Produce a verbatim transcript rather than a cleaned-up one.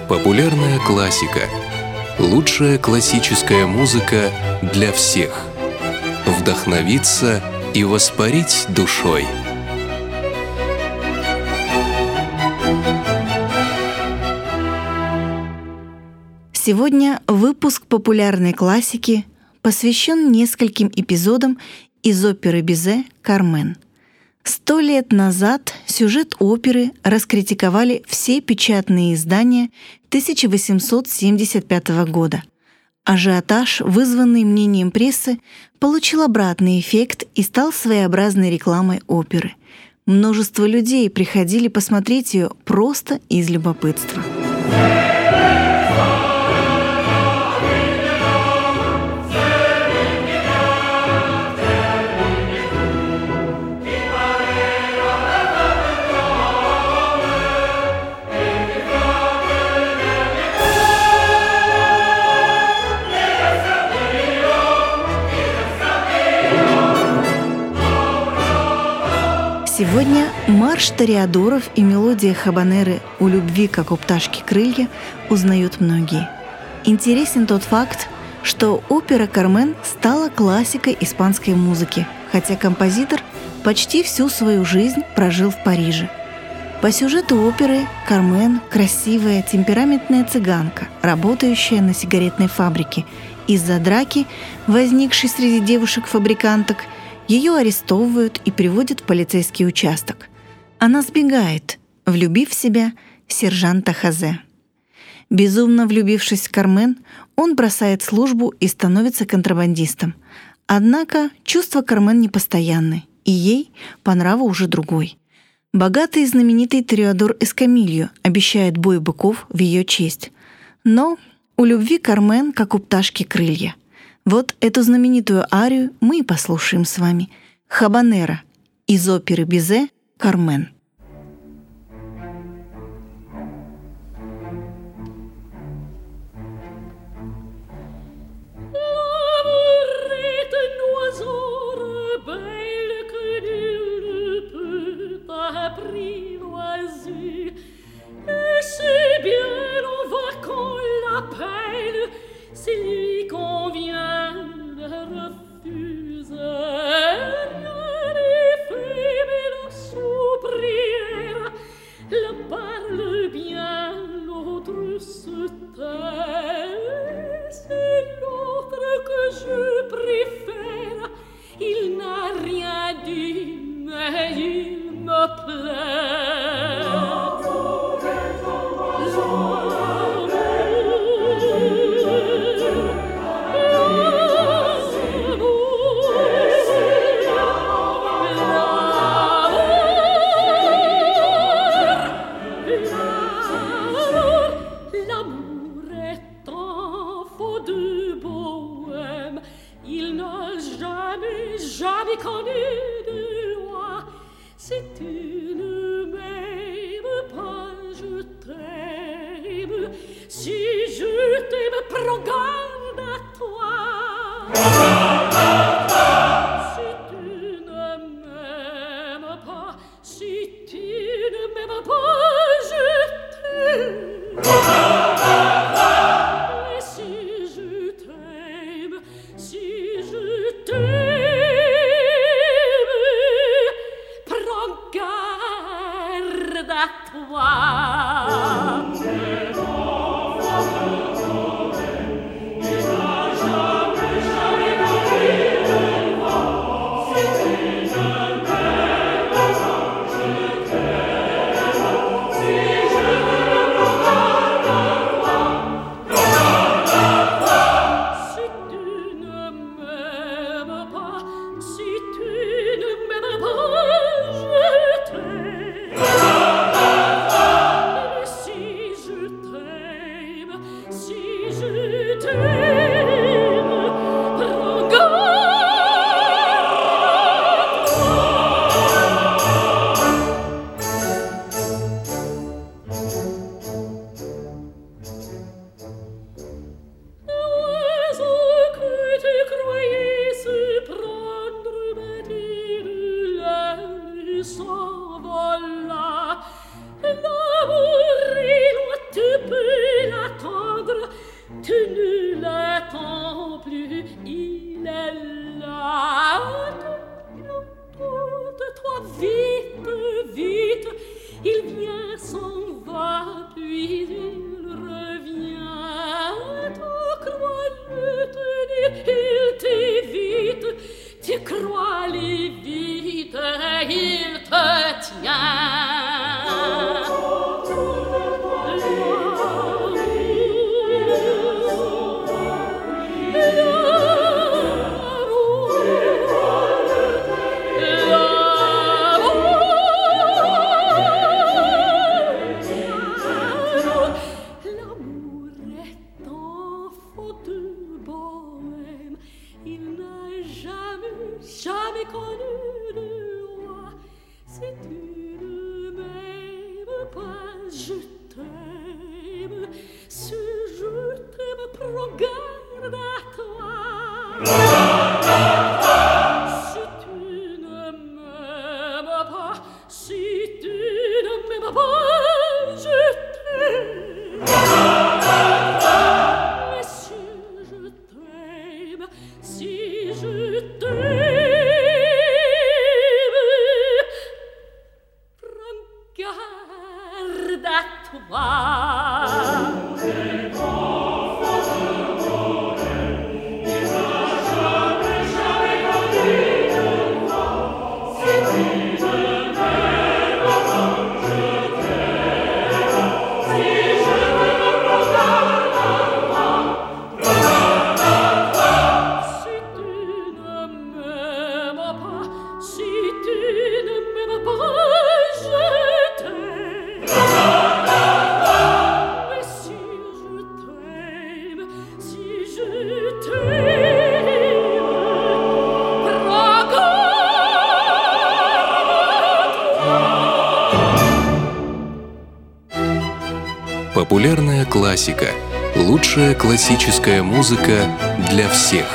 Популярная классика. Лучшая классическая музыка для всех. Вдохновиться и воспарить душой. Сегодня выпуск популярной классики посвящен нескольким эпизодам из оперы Бизе «Кармен». Сто лет назад сюжет оперы раскритиковали все печатные издания тысяча восемьсот семьдесят пятого года. Ажиотаж, вызванный мнением прессы, получил обратный эффект и стал своеобразной рекламой оперы. Множество людей приходили посмотреть ее просто из любопытства. Сегодня марш тореадоров и мелодия хабанеры «У любви, как у пташки крылья» узнают многие. Интересен тот факт, что опера «Кармен» стала классикой испанской музыки, хотя композитор почти всю свою жизнь прожил в Париже. По сюжету оперы Кармен – красивая, темпераментная цыганка, работающая на сигаретной фабрике. Из-за драки, возникшей среди девушек-фабриканток, ее арестовывают и приводят в полицейский участок. Она сбегает, влюбив в себя сержанта Хозе. Безумно влюбившись в Кармен, он бросает службу и становится контрабандистом. Однако чувства Кармен непостоянны, и ей по нраву уже другой. Богатый и знаменитый тореадор Эскамильо обещает бой быков в ее честь. Но у любви Кармен, как у пташки, крылья. Вот эту знаменитую арию мы и послушаем с вами. Хабанера из оперы Бизе «Кармен». s'envola, l'amour et l'eau te peut l'attendre, tu ne l'attends plus, il est là. Toi, vite, vite, il vient, s'en va, puis il revient. Tu crois le tenir, il t'évite, tu crois les vite, il te tient. Jamais connu de loi. Si tu ne m'aimes pas, je t'aime. Si je t'aime, prends garde à toi. Si tu ne m'aimes pas, si tu ne m'aimes pas, je t'aime. Mais si je t'aime, si je t'aime, garde à toi. Популярная классика. Лучшая классическая музыка для всех.